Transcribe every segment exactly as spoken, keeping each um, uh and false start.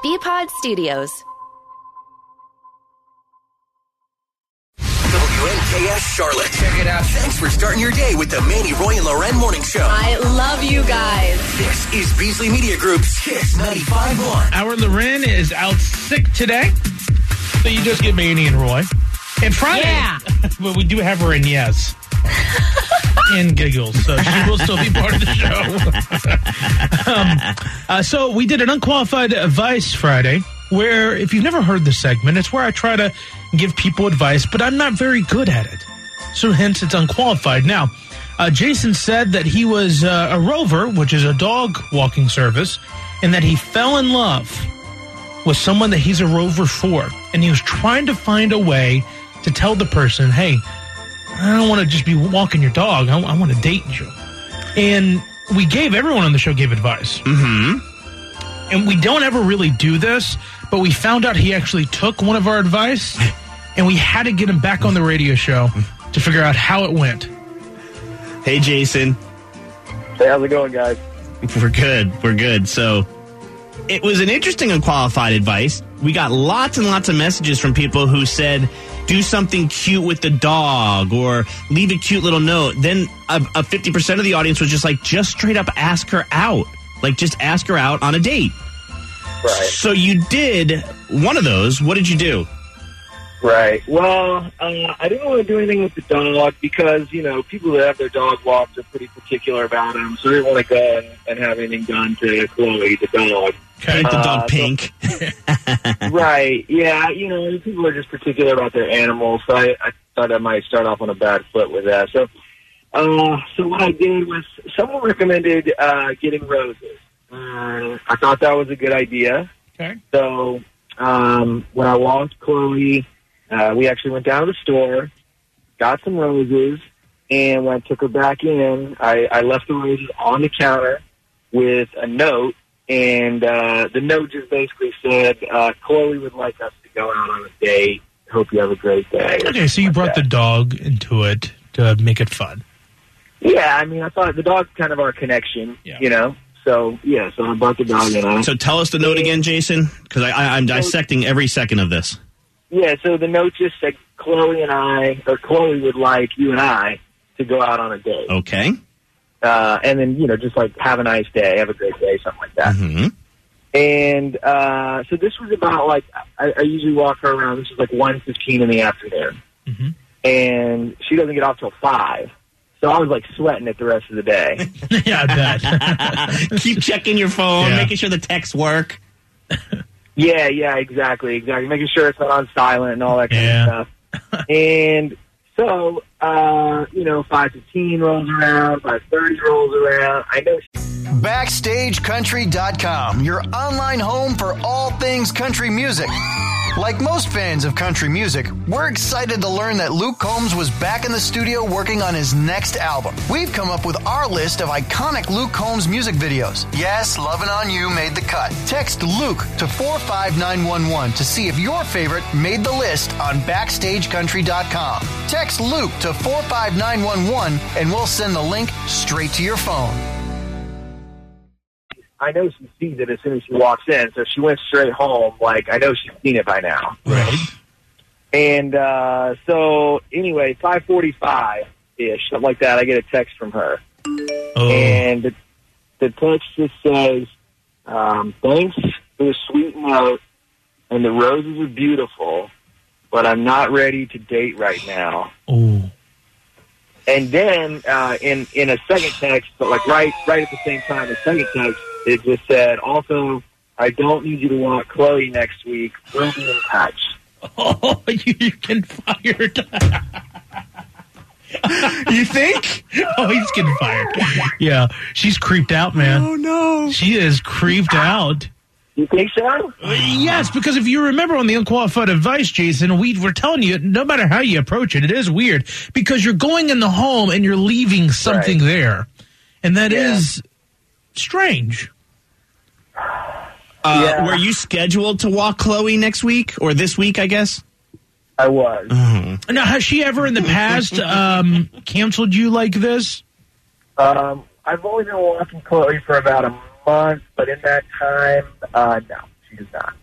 B-Pod Studios. W N K S Charlotte. Check it out. Thanks for starting your day with the Manny, Roy, and Loren Morning Show. I love you guys. This is Beasley Media Group's Kiss ninety-five point one. Our Loren is out sick today, so you just get Manny and Roy. And Friday, Yeah. but we do have her in Yes. And Giggles, so she will still be part of the show. um, uh, so we did an Unqualified Advice Friday, where if you've never heard the segment, it's where I try to give people advice, but I'm not very good at it. So hence it's unqualified. Now, uh, Jason said that he was uh, a rover, which is a dog walking service, and that he fell in love with someone that he's a rover for. And he was trying to find a way to tell the person, hey, I don't want to just be walking your dog. I, I want to date you. And we gave, everyone on the show gave advice. Mm-hmm. And we don't ever really do this, but we found out he actually took one of our advice, and we had to get him back on the radio show to figure out how it went. Hey, Jason. Hey, how's it going, guys? We're good. We're good. So it was an interesting unqualified advice. We got lots and lots of messages from people who said, do something cute with the dog or leave a cute little note. Then a, a fifty percent of the audience was just like, just straight up ask her out. Like, just ask her out on a date. Right. So you did one of those. What did you do? Right. Well, uh, I didn't want to do anything with the dog because, you know, people that have their dog walked are pretty particular about them. So I didn't want to go and, and have anything done to Chloe, the dog. Okay, the dog uh, Pink. So, right. Yeah, you know, people are just particular about their animals. So I, I thought I might start off on a bad foot with that. So, uh, so what I did was someone recommended uh, getting roses. Uh, I thought that was a good idea. Okay. So um, when I walked Chloe, uh, we actually went down to the store, got some roses, and when I took her back in, I, I left the roses on the counter with a note, and uh, the note just basically said, uh, Chloe would like us to go out on a date. Hope you have a great day. Okay, so you like brought that. the dog into it to make it fun. Yeah, I mean, I thought the dog's kind of our connection, Yeah. you know? So, yeah, so I brought the dog in. So tell us the note again, Jason, because I, I, I'm dissecting every second of this. Yeah, so the note just said Chloe and I, or Chloe would like you and I to go out on a date. Okay. Uh, and then, you know, just like have a nice day, have a great day, something like that. Mm-hmm. And uh, so this was about like, I, I usually walk her around, this is like one fifteen in the afternoon. Mm-hmm. And she doesn't get off till five. So I was like sweating it the rest of the day. Yeah, I bet. Keep checking your phone, Yeah. making sure the texts work. Yeah, yeah, exactly, exactly. Making sure it's not on silent and all that kind Yeah. of stuff. And so, uh, you know, five fifteen rolls around, five thirty rolls around. I know. Backstage Country dot com, your online home for all things country music. Like most fans of country music, we're excited to learn that Luke Combs was back in the studio working on his next album. We've come up with our list of iconic Luke Combs music videos. Yes, Lovin' On You made the cut. Text Luke to four five nine one one to see if your favorite made the list on Backstage Country dot com. Text Luke to four five nine one one and we'll send the link straight to your phone. I know she sees it as soon as she walks in, so she went straight home. Like, I know she's seen it by now. Right. And uh, so, anyway, five forty-five-ish, something like that, I get a text from her. Oh. And the, the text just says, um, thanks for the sweet note, and the roses are beautiful, but I'm not ready to date right now. Oh. And then uh, in in a second text, but like right right at the same time, the second text, it just said, also, I don't need you to walk Chloe next week. We'll be in touch. Oh, you, you can fired. You think? Oh, he's getting fired. Yeah, she's creeped out, man. Oh, no. She is creeped out. You think so? Yes, because if you remember on the Unqualified Advice, Jason, we were telling you, no matter how you approach it, it is weird because you're going in the home and you're leaving something Right. there. And that Yeah. is strange. Uh, Yeah. Were you scheduled to walk Chloe next week or this week, I guess? I was. Now, has she ever in the past um, canceled you like this? Um, I've only been walking Chloe for about a month, but in that time, uh, no. she has not.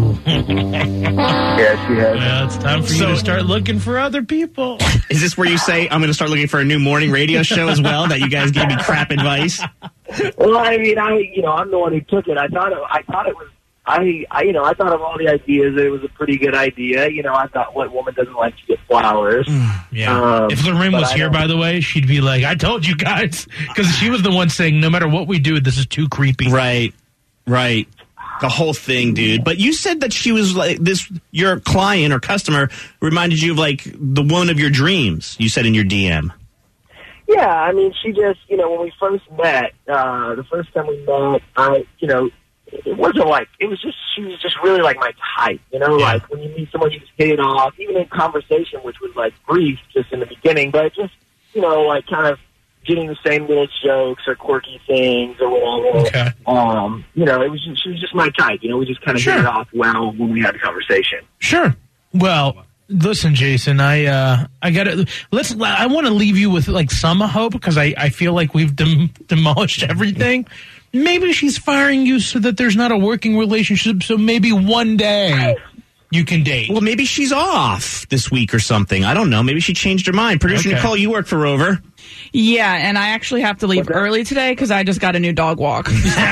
Yeah, she has. Well, it's time for So- you to start looking for other people. Is this where you say, I'm going to start looking for a new morning radio show as well, that you guys gave me crap advice? Well, I mean, I you know, I'm the one who took it. I thought it, I thought it was. I, I, you know, I thought of all the ideas. It was a pretty good idea. You know, I thought, what woman doesn't like to get flowers? Yeah. Um, if Lorraine but was I here, don't- by the way, she'd be like, I told you guys. Because she was the one saying, no matter what we do, this is too creepy. Right, right. The whole thing, dude. But you said that she was like this, your client or customer reminded you of like the woman of your dreams, you said in your D M. Yeah, I mean, she just, you know, when we first met, uh, the first time we met, I, you know, it wasn't like, it was just, she was just really like my type, you know, Yeah. like when you meet someone, you just hit it off, even in conversation, which was like brief just in the beginning, but just, you know, like kind of getting the same little jokes or quirky things or whatever. Okay. Um, you know, it was just, she was just my type, you know, we just kind of Sure. hit it off well when we had the conversation. Sure. Well, listen, Jason, I uh, I got to let's. I want to leave you with like some hope because I, I feel like we've dem- demolished everything. Maybe she's firing you so that there's not a working relationship. So maybe one day you can date. Well, maybe she's off this week or something. I don't know. Maybe she changed her mind. Producer Okay. Nicole, you work for Rover. Yeah, and I actually have to leave early today because I just got a new dog walk.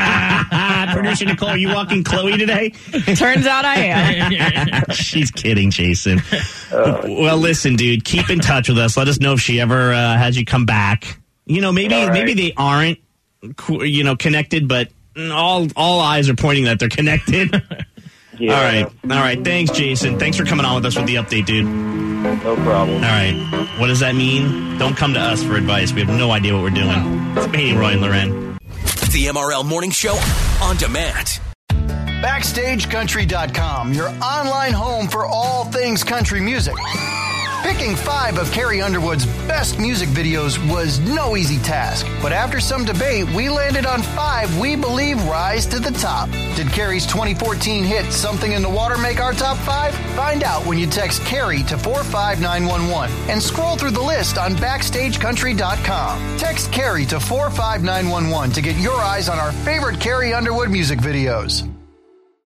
Producer Nicole, are you walking Chloe today? Turns out I am. She's kidding, Jason. Well, listen, dude, keep in touch with us. Let us know if she ever uh, has you come back. You know, maybe All right. maybe they aren't, co- you know, connected, but all all eyes are pointing that they're connected. Yeah, All right, all right. Thanks, Jason. Thanks for coming on with us with the update, dude. no problem. All right. What does that mean? Don't come to us for advice. We have no idea what we're doing. It's me, Roy and Loren. The M R L Morning Show on demand. Backstage Country dot com, your online home for all things country music. Picking five of Carrie Underwood's best music videos was no easy task, but after some debate, we landed on five we believe rise to the top. Did Carrie's twenty fourteen hit Something in the Water make our top five? Find out when you text Carrie to four five nine one one and scroll through the list on Backstage Country dot com. Text Carrie to four five nine one one to get your eyes on our favorite Carrie Underwood music videos.